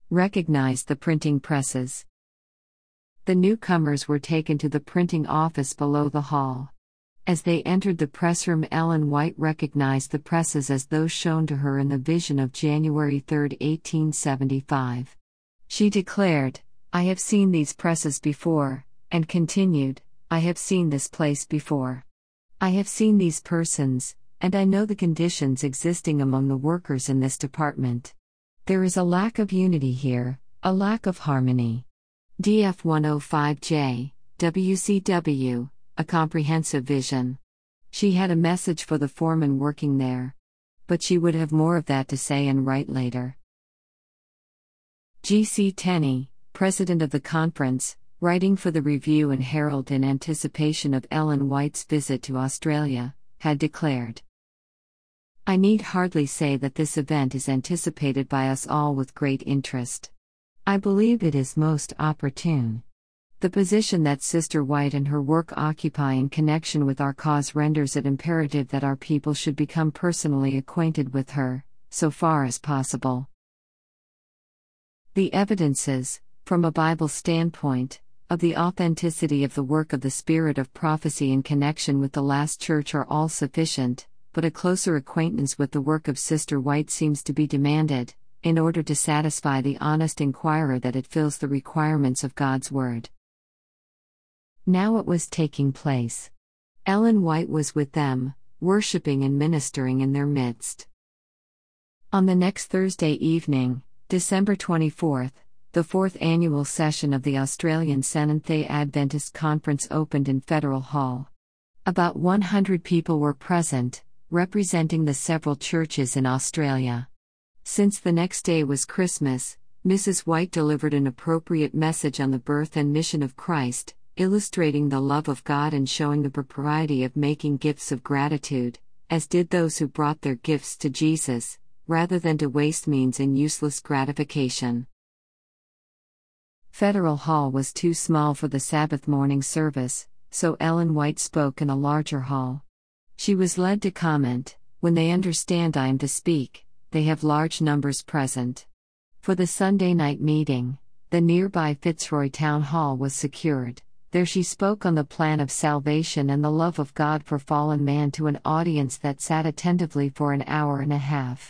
Recognized the printing presses. The newcomers were taken to the printing office below the hall. As they entered the pressroom, Ellen White recognized the presses as those shown to her in the vision of January 3, 1875. She declared, "I have seen these presses before," and continued, "I have seen this place before. I have seen these persons, and I know the conditions existing among the workers in this department. There is a lack of unity here, a lack of harmony." DF 105J, WCW, A Comprehensive Vision. She had a message for the foreman working there. But she would have more of that to say and write later. G.C. Tenney, president of the conference, writing for the Review and Herald in anticipation of Ellen White's visit to Australia, had declared, "I need hardly say that this event is anticipated by us all with great interest. I believe it is most opportune. The position that Sister White and her work occupy in connection with our cause renders it imperative that our people should become personally acquainted with her, so far as possible. The evidences, from a Bible standpoint, of the authenticity of the work of the Spirit of prophecy in connection with the last church are all sufficient, but a closer acquaintance with the work of Sister White seems to be demanded, in order to satisfy the honest inquirer that it fills the requirements of God's Word." Now it was taking place. Ellen White was with them, worshipping and ministering in their midst. On the next Thursday evening, December 24, the fourth annual session of the Australian Seventh-day Adventist Conference opened in Federal Hall. About 100 people were present, representing the several churches in Australia. Since the next day was Christmas, Mrs. White delivered an appropriate message on the birth and mission of Christ, illustrating the love of God and showing the propriety of making gifts of gratitude, as did those who brought their gifts to Jesus, rather than to waste means in useless gratification. Federal Hall was too small for the Sabbath morning service, so Ellen White spoke in a larger hall. She was led to comment, "When they understand I am to speak, they have large numbers present." For the Sunday night meeting, the nearby Fitzroy Town Hall was secured. There she spoke on the plan of salvation and the love of God for fallen man to an audience that sat attentively for an hour and a half.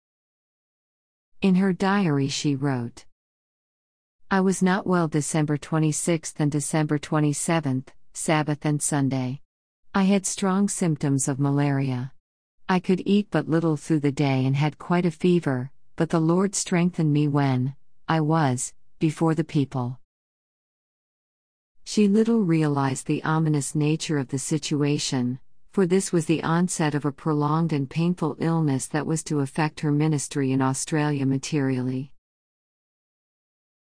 In her diary she wrote, "I was not well December 26th and December 27th, Sabbath and Sunday. I had strong symptoms of malaria. I could eat but little through the day and had quite a fever, but the Lord strengthened me when I was before the people." She little realized the ominous nature of the situation, for this was the onset of a prolonged and painful illness that was to affect her ministry in Australia materially.